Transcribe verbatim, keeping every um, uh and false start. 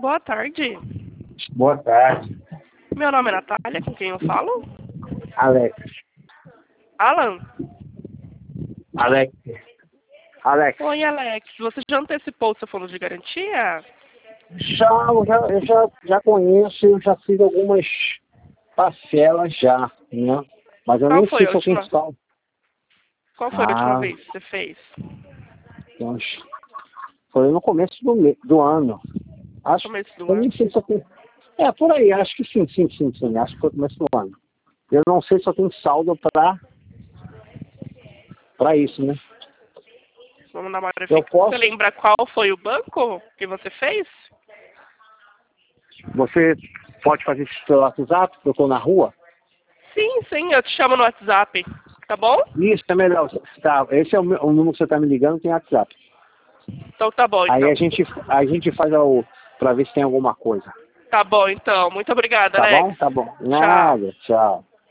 boa tarde. Boa tarde. Meu nome é Natália, com quem eu falo? Alex. Alan? Alex. Alex. Oi, Alex. Você já antecipou o seu fundo de garantia? Já, eu já, eu já, já conheço, eu já fiz algumas parcelas já, né? Mas eu Qual nem foi sei a se eu tenho última? saldo. Qual foi a última Ah, vez que você fez? então, foi no começo do, me- do ano. Acho, Começo do eu nem ano? sei se eu tenho... É, por aí, acho que sim, sim, sim, sim. Acho que foi no começo do ano. Eu não sei se eu tenho saldo pra, pra isso, né? Vamos dar uma Eu verificada. Você posso... lembra qual foi o banco que você fez? Você pode fazer isso pelo WhatsApp, porque eu tô na rua? Sim, sim, eu te chamo no WhatsApp. Tá bom? Isso, é melhor. Tá, esse é o, meu- o número que você tá me ligando, tem WhatsApp. Então tá bom, Aí então. a gente, a gente faz o, pra ver se tem alguma coisa. Tá bom, então. Muito obrigada, Tá bom? Alex. Tá bom. Tchau. Nada. Tchau.